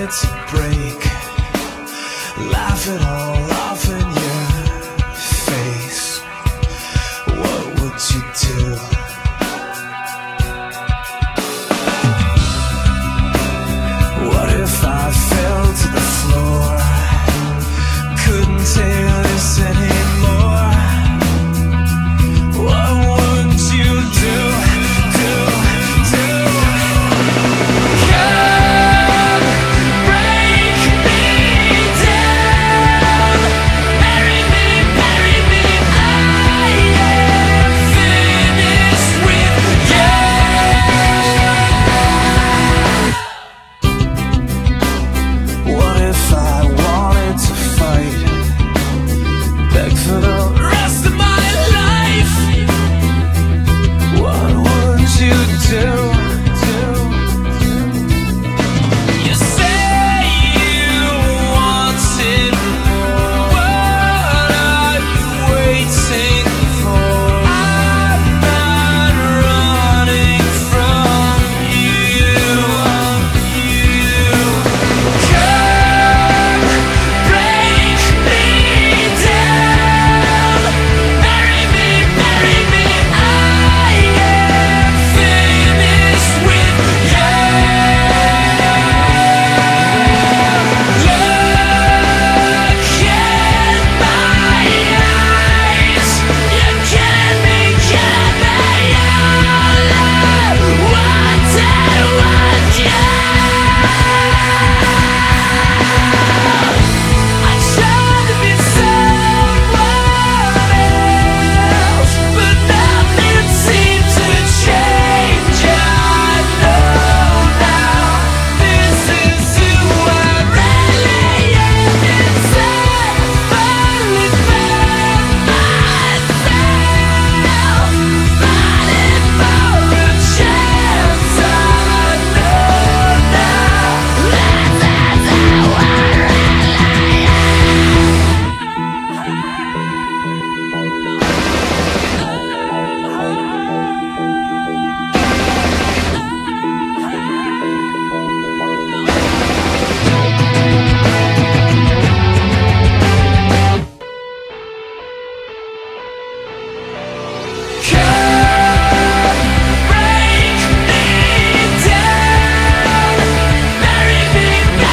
wanted to break, laugh it all off in your face, what would you do? What if I fell to the floor, couldn't take this anymore? What would you do? For the rest of my life, what would you do? You say you wanted more, what are you waiting for? I'm not running from you. Come break me down, marry me, I am finished with you. Look in my eyes, you're killing me, all I wanted was you. I tried to be someone else, but nothing seemed to change. I know now this is who I really am inside. Finally found myself, fighting for a chance. I know now this is who I really Come break me down, marry me,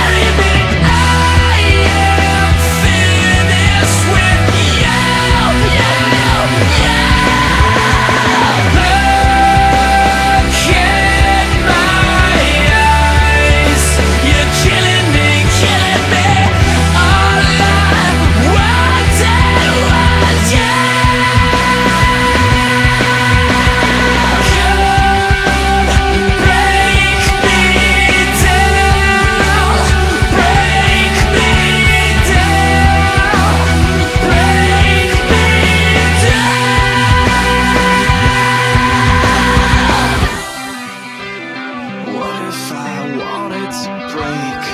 I am finished with you. Look in my eyes, you're killing me, all I wanted was you. Come break me down, break me down, break me down. What if I wanted to break,